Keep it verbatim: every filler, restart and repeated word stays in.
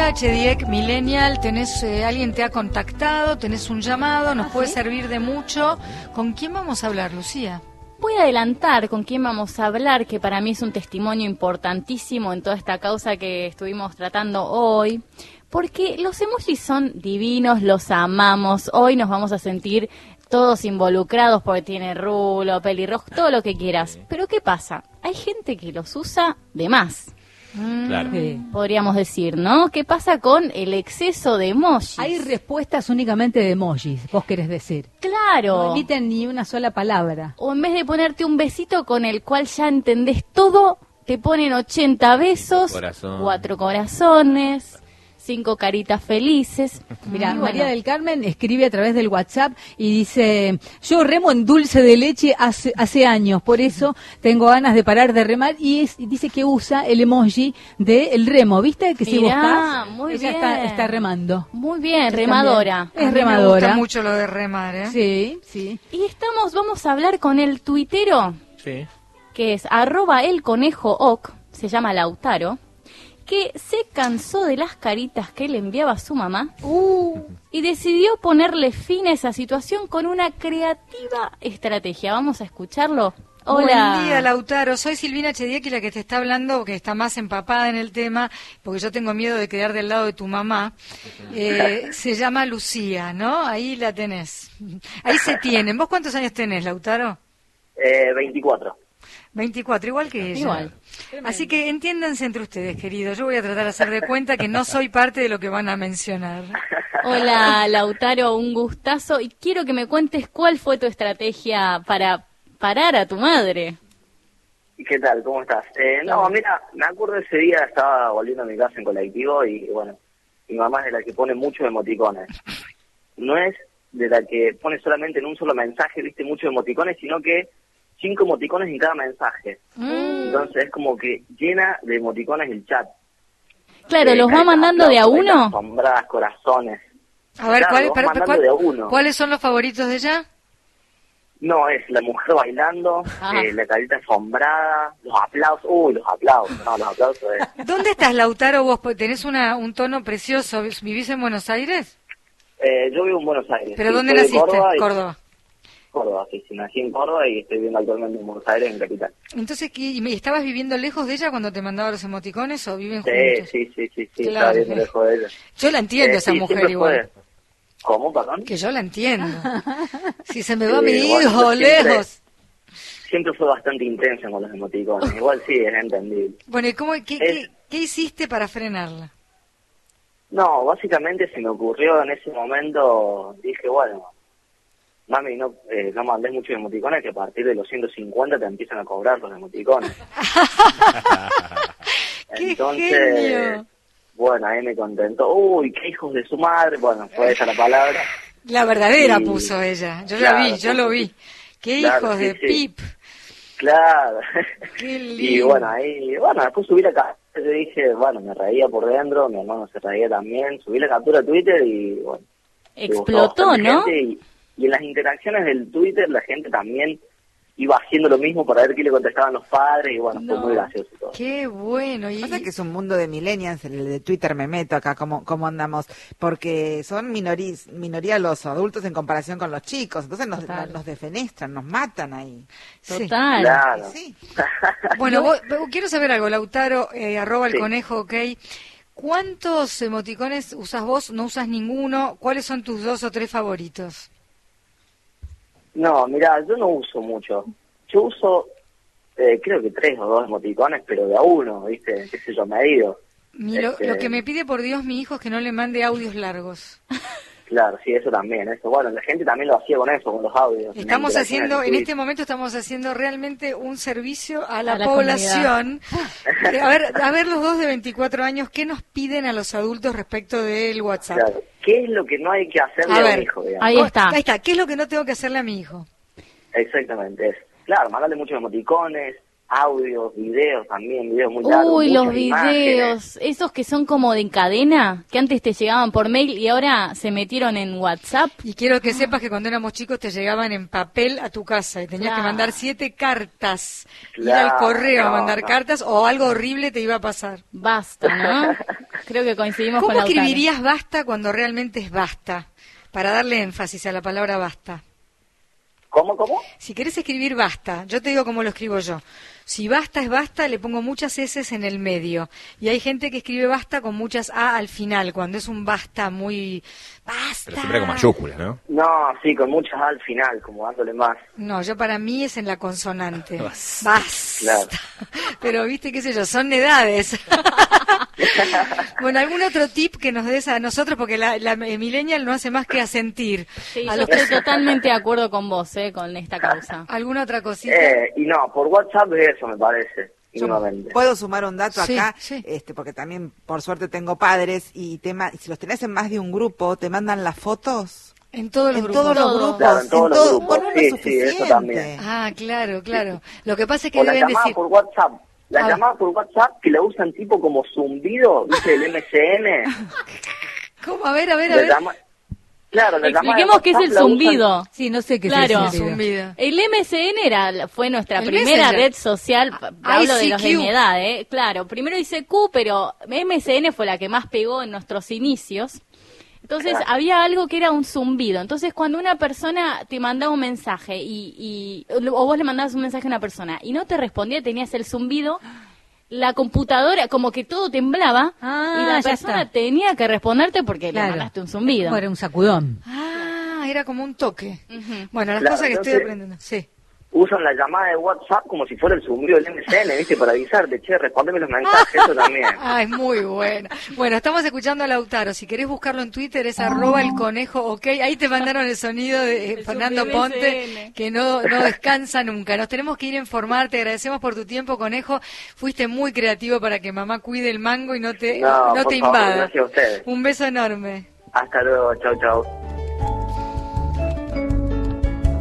Lucía Chediek, Millennial, tenés, eh, alguien te ha contactado, tenés un llamado, nos ¿Ah, puede sí? servir de mucho. ¿Con quién vamos a hablar, Lucía? Voy a adelantar con quién vamos a hablar, que para mí es un testimonio importantísimo en toda esta causa que estuvimos tratando hoy, porque los emojis son divinos, los amamos. Hoy nos vamos a sentir todos involucrados porque tiene rulo, pelirrojo, todo lo que quieras. Pero ¿qué pasa? Hay gente que los usa de más. Claro. Sí. Podríamos decir, ¿no? ¿Qué pasa con el exceso de emojis? Hay respuestas únicamente de emojis, vos querés decir. Claro. No emiten ni una sola palabra. O en vez de ponerte un besito con el cual ya entendés todo, te ponen ochenta besos, Corazón. cuatro corazones, cinco caritas felices. Mira, Y bueno, María del Carmen escribe a través del WhatsApp y dice: yo remo en dulce de leche hace, hace años, por eso tengo ganas de parar de remar, y, es, y dice que usa el emoji del remo, ¿viste? Que si Mirá, buscas, muy ella bien. está, está remando. Muy bien, También. remadora. Es A mí me remadora. gusta mucho lo de remar, ¿eh? Sí, sí. Y estamos, vamos a hablar con el tuitero, Sí. que es arroba el conejo oc, se llama Lautaro, que se cansó de las caritas que le enviaba su mamá Uh, y decidió ponerle fin a esa situación con una creativa estrategia. Vamos a escucharlo. Hola. Buen día, Lautaro. Soy Silvina Chediek, la que te está hablando, que está más empapada en el tema, porque yo tengo miedo de quedar del lado de tu mamá. Eh, se llama Lucía, ¿no? Ahí la tenés. Ahí se tienen. ¿Vos cuántos años tenés, Lautaro? Eh, veinticuatro. veinticuatro, igual que ella. Igual. Así que entiéndanse entre ustedes, queridos. Yo voy a tratar de hacer de cuenta que no soy parte de lo que van a mencionar. Hola, Lautaro, un gustazo. Y quiero que me cuentes cuál fue tu estrategia para parar a tu madre. ¿Qué tal? ¿Cómo estás? Eh, no, mira, me acuerdo ese día, estaba volviendo a mi casa en colectivo y, bueno, mi mamá es de la que pone muchos emoticones. No es de la que pone solamente en un solo mensaje, viste, muchos emoticones, sino que cinco emoticones en cada mensaje. Mm. Entonces es como que llena de emoticones el chat. Claro, Eh, ¿los va caritas, mandando de a aplausos, caritas uno? asombradas, corazones. A ver, Claro, ¿cuál- vas pero- mandando cuál- de a uno. ¿cuáles son los favoritos de ella? No, es la mujer bailando, Ah. eh, la carita asombrada, los aplausos, uy, los aplausos, no, los aplausos es... ¿Dónde estás, Lautaro? Vos Pues tenés una, un tono precioso. ¿Vivís en Buenos Aires? Eh, yo vivo en Buenos Aires. ¿Pero sí, dónde soy de naciste? Córdoba, y- Córdoba. Córdoba, sí, sí, nací en Córdoba y estoy viviendo actualmente en Buenos Aires, en Capital. Entonces, ¿qué- y ¿estabas viviendo lejos de ella cuando te mandaba los emoticones o viven Sí, juntos? sí, sí, sí, sí, Claro. estaba viendo lejos de ella. Yo la entiendo, Eh, esa sí, mujer siempre igual. fue- ¿Cómo, perdón? Que yo la entiendo. Si se me va Sí, mi bueno, hijo yo siempre- lejos. Siempre fue bastante intensa con los emoticones, igual sí, es entendible. Bueno, ¿y cómo, qué, Es- qué, qué hiciste para frenarla? No, básicamente se me ocurrió en ese momento, dije, bueno, mami, no, eh, no mandes muchos emoticones, que a partir de los ciento cincuenta te empiezan a cobrar los emoticones. ¡Qué genio! bueno, ahí me contentó. Uy, qué hijos de su madre. Bueno, fue esa la palabra. La verdadera Y- puso ella. Yo Claro, la vi, yo sí, lo sí. vi. ¡Qué Claro, hijos sí, de sí. pip! Claro. ¡Qué Y lindo! bueno, ahí, bueno, después subí la captura. Yo dije, bueno, me reía por dentro, mi hermano se reía también. Subí la captura a Twitter y, bueno. le gustó Explotó, bastante ¿no? gente. Y, y en las interacciones del Twitter la gente también iba haciendo lo mismo para ver qué le contestaban los padres y bueno, No. fue muy gracioso todo. ¡Qué bueno! Y, Pasa que es un mundo de millennials, en el de Twitter me meto acá, cómo, cómo andamos, porque son minoris, minoría los adultos en comparación con los chicos, entonces nos, Total. nos, nos defenestran, nos matan ahí. sí. Total. Claro. Sí. Bueno, vos- vos- quiero saber algo, Lautaro, eh, arroba el Sí. conejo, ok. ¿Cuántos emoticones usas vos? ¿No usas ninguno? ¿Cuáles son tus dos o tres favoritos? No, mira, yo no uso mucho. Yo uso, eh, creo que tres o dos emoticones, pero de a uno, ¿viste? Qué sé yo, medido. Mi- lo, Este- lo que me pide por Dios mi hijo es que no le mande audios largos. Claro, sí, eso también, eso. Bueno, la gente también lo hacía con eso, con los audios. Estamos Interacciones haciendo, en Twitch. este momento estamos haciendo realmente un servicio a la, A la población. Eh, a ver, a ver los dos de veinticuatro años, ¿qué nos piden a los adultos respecto del WhatsApp? Claro. ¿Qué es lo que no hay que hacerle A a, ver, un hijo, digamos? Ahí está. Ahí está, ¿qué es lo que no tengo que hacerle a mi hijo? Exactamente, eso. Claro, mandarle muchos emoticones, audios, videos también, videos muy largos. Uy, los muchas imágenes. videos, esos que son como de cadena, que antes te llegaban por mail y ahora se metieron en WhatsApp. Y quiero que sepas que cuando éramos chicos te llegaban en papel a tu casa y tenías Claro. que mandar siete cartas. Ir Claro, al correo a no, mandar no. cartas o algo horrible te iba a pasar. Basta, ¿no? Creo que coincidimos ¿Cómo con Lautaro. escribirías basta cuando realmente es basta? Para darle énfasis a la palabra basta. ¿Cómo, cómo? Si querés escribir basta, yo te digo cómo lo escribo yo. Si basta es basta, le pongo muchas S en el medio. Y hay gente que escribe basta con muchas A al final, cuando es un basta muy... ¡Basta! Pero siempre con mayúsculas, ¿no? No, sí, con muchas A al final, como dándole más. No, yo para mí es en la consonante. Basta. Basta. Claro. Pero viste, qué sé yo, son edades. Bueno, ¿algún otro tip que nos des a nosotros? Porque la, la millennial no hace más que asentir. Sí, a yo los que- estoy totalmente de acuerdo con vos, eh, con esta causa. ¿Alguna otra cosita? Eh, y no, por WhatsApp es eso, me parece, Yo mínimamente. puedo sumar un dato Sí, acá, sí. este, porque también por suerte tengo padres y te ma- si los tenés en más de un grupo, te mandan las fotos En todos los en grupos. todos los Todo. grupos, Claro, en todos los todo- grupos. con uno Sí, es sí, eso suficiente. también. Ah, claro, claro. Lo que pasa es que O la deben llamada decir... por WhatsApp. La Ah. llamada por WhatsApp que la usan tipo como zumbido, ¿viste? El M S N. ¿Cómo? A ver, a ver, a La ver. llama- Claro, la llamada de Expliquemos qué es el WhatsApp la usan- zumbido. Sí, no sé qué Claro. es el Zumbido. El M S N era, fue nuestra El primera Messenger. red social, pa- hablo de los de I C Q. mi edad, ¿eh? Claro, primero hice Q, pero M S N fue la que más pegó en nuestros inicios. Entonces Claro. había algo que era un zumbido. Entonces cuando una persona te mandaba un mensaje y, y o vos le mandabas un mensaje a una persona y no te respondía, tenías el zumbido, la computadora como que todo temblaba Ah, y la ya persona está. tenía que responderte porque Claro. le mandaste un zumbido. Bueno, un sacudón. Ah, era como un toque. Ujú. Bueno, las Claro, cosas que estoy entonces- aprendiendo. Sí. Usan la llamada de WhatsApp como si fuera el zumbido del M S N, ¿viste? Para avisarte, che, respondeme los mensajes, eso también. Ah, es muy bueno. Bueno, estamos escuchando a Lautaro. Si querés buscarlo en Twitter es arroba el conejo, ok. Ahí te mandaron el sonido de eh, El Fernando zumbido Ponte, M S N. que no, no descansa nunca. Nos tenemos que ir a informar. Te agradecemos por tu tiempo, conejo. Fuiste muy creativo para que mamá cuide el mango y no te, No, no por te favor, invada. gracias a ustedes. Un beso enorme. Hasta luego, chau, chau.